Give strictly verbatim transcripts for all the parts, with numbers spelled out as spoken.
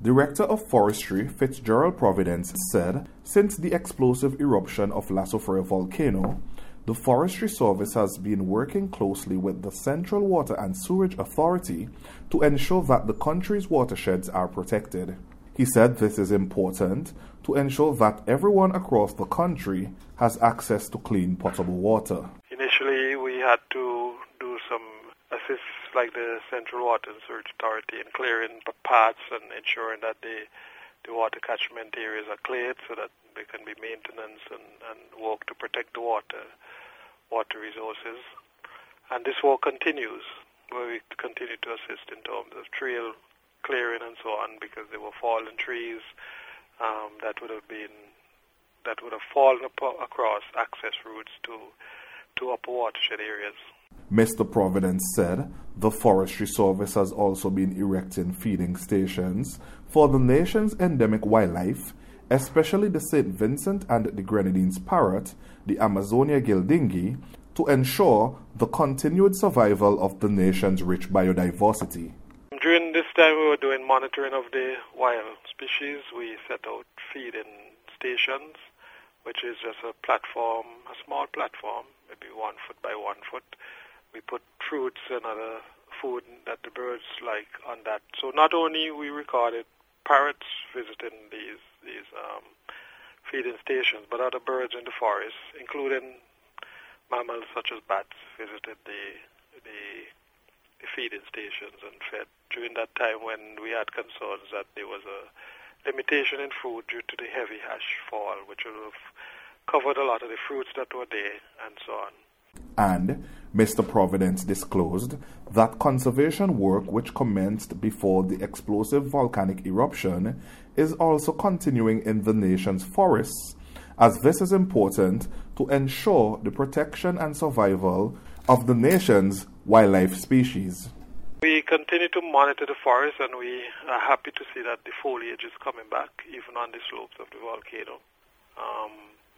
Director of Forestry Fitzgerald Providence said since the explosive eruption of La Soufrière volcano, the Forestry Service has been working closely with the Central Water and Sewerage Authority to ensure that the country's watersheds are protected. He said this is important to ensure that everyone across the country has access to clean potable water. Initially, we had to do some assist like the Central Water and Sewerage Authority in clearing paths and ensuring that the, the water catchment areas are cleared so that there can be maintenance and, and work to protect the water, water resources. And this work continues, where we continue to assist in terms of trail clearing and so on, because there were fallen trees um, that would have been that would have fallen ap- across access routes to to upper watershed areas. Mister Providence said the Forestry Service has also been erecting feeding stations for the nation's endemic wildlife, especially the Saint Vincent and the Grenadines parrot, the Amazonia gildingi, to ensure the continued survival of the nation's rich biodiversity. During this time we were doing monitoring of the wild species. We set out feeding stations, which is just a platform, a small platform, maybe one foot by one foot. We put fruits and other food that the birds like on that. So not only we recorded parrots visiting these these um, feeding stations, but other birds in the forest, including mammals such as bats, visited the the, the feeding stations and fed. During that time when we had concerns that there was a limitation in food due to the heavy ash fall, which would have covered a lot of the fruits that were there and so on. And Mister Providence disclosed that conservation work, which commenced before the explosive volcanic eruption, is also continuing in the nation's forests, as this is important to ensure the protection and survival of the nation's wildlife species. We continue to monitor the forest, and we are happy to see that the foliage is coming back, even on the slopes of the volcano. Um,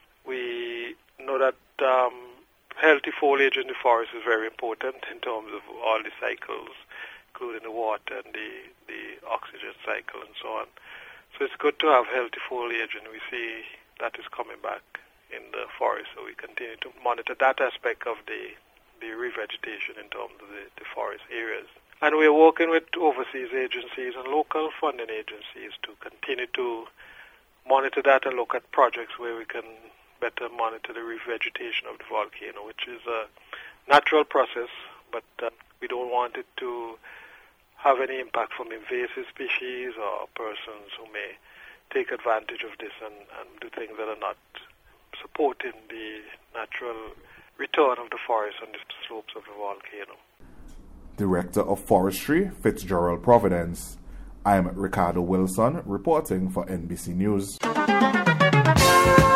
we know that um, healthy foliage in the forest is very important in terms of all the cycles, including the water and the, the oxygen cycle and so on. So it's good to have healthy foliage, and we see that is coming back in the forest. So we continue to monitor that aspect of the, the revegetation in terms of the, the forest areas. And we are working with overseas agencies and local funding agencies to continue to monitor that and look at projects where we can better monitor the revegetation of the volcano, which is a natural process, but uh, we don't want it to have any impact from invasive species or persons who may take advantage of this and, and do things that are not supporting the natural return of the forest on the slopes of the volcano. Director of Forestry Fitzgerald Providence. I'm Ricardo Wilson reporting for N B C News.